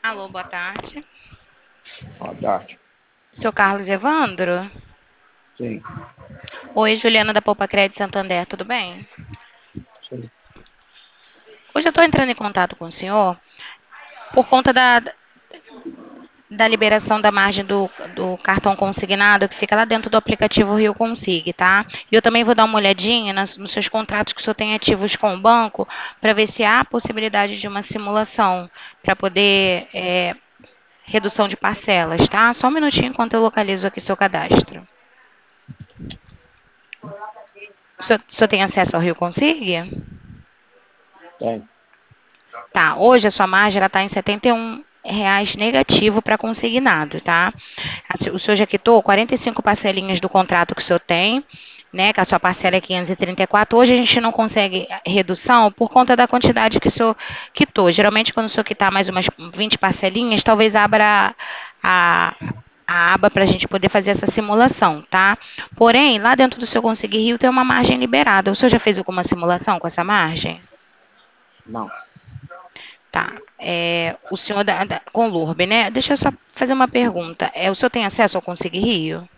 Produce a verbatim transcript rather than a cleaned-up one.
Alô, boa tarde. Boa tarde. Seu Carlos Evandro? Sim, Oi, Juliana da Poupa Crédito Santander, tudo bem? sim. Hoje eu estou entrando em contato com o senhor por conta da, da liberação da margem do, do cartão consignado que fica lá dentro do aplicativo Rio Consig, tá? E eu também vou dar uma olhadinha nas- nos seus contratos que o senhor tem ativos com o banco para ver se há a possibilidade de uma simulação para poder é, redução de parcelas, tá? Só um minutinho enquanto eu localizo aqui seu cadastro. O senhor, o senhor tem acesso ao Rio Consig? Tem. Tá, hoje a sua margem está em setenta e um reais negativo para consignado, tá? O senhor já quitou quarenta e cinco parcelinhas do contrato que o senhor tem, né? Que a sua parcela é quinhentos e trinta e quatro. Hoje a gente não consegue redução por conta da quantidade que o senhor quitou. Geralmente, quando o senhor quitar mais umas vinte parcelinhas, talvez abra a, a aba para a gente poder fazer essa simulação, tá? Porém, lá dentro do seu Conseguir Rio tem uma margem liberada. O senhor já fez alguma simulação com essa margem? Não. Tá. É, o senhor da, da, com Lourbe, né? Deixa eu só fazer uma pergunta. É, o senhor tem acesso ao Conseguir Rio?